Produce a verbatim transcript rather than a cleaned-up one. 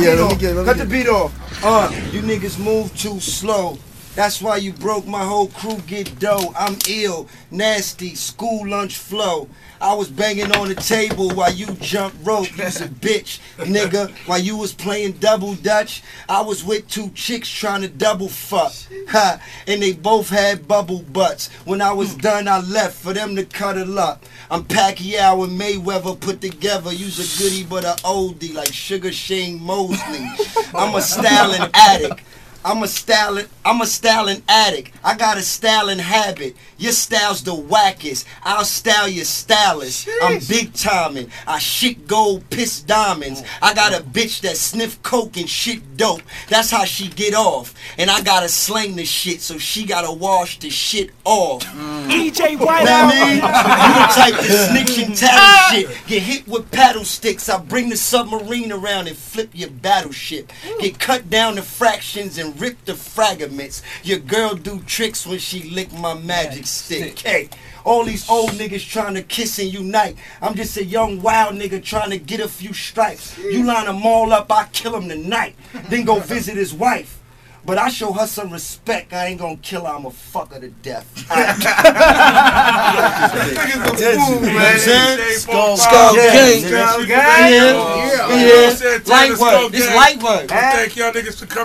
beat let me off. get, let me Cut get. the beat off. Uh, you niggas move too slow. That's why you broke my whole crew get dough. I'm ill, nasty, school lunch flow. I was banging on the table while you jump rope. You's a bitch, nigga. While you was playing double dutch, I was with two chicks trying to double fuck. Ha, and they both had bubble butts. When I was done, I left for them to cuddle up. I'm Pacquiao and Mayweather put together. You's a goodie but a oldie like Sugar Shane Mosley. I'm a styling addict. I'm a styling, I'm a styling addict. I got a styling habit. Your style's the wackest. I'll style your stylist. I'm big timing. I shit gold, piss diamonds. I got a bitch that sniff coke and shit dope. That's how she get off. And I gotta slang the shit, so she gotta wash the shit off. D J White Know out. what I mean? You the type to snitch and tattle shit. Get hit with paddle sticks. I bring the submarine around and flip your battleship. Get cut down to fractions and rip the fragments. Your girl do tricks when she lick my magic stick. Hey, all these old niggas trying to kiss and unite. I'm just a young wild nigga trying to get a few stripes. You line them all up, I kill him tonight. Then go visit his wife. But I show her some respect. I ain't gonna kill her, I'ma fuck her to death. Skull Skull Gang. Gang. Skull Gang. Yeah. Yeah. Light work. It's light work. Thank y'all niggas for coming.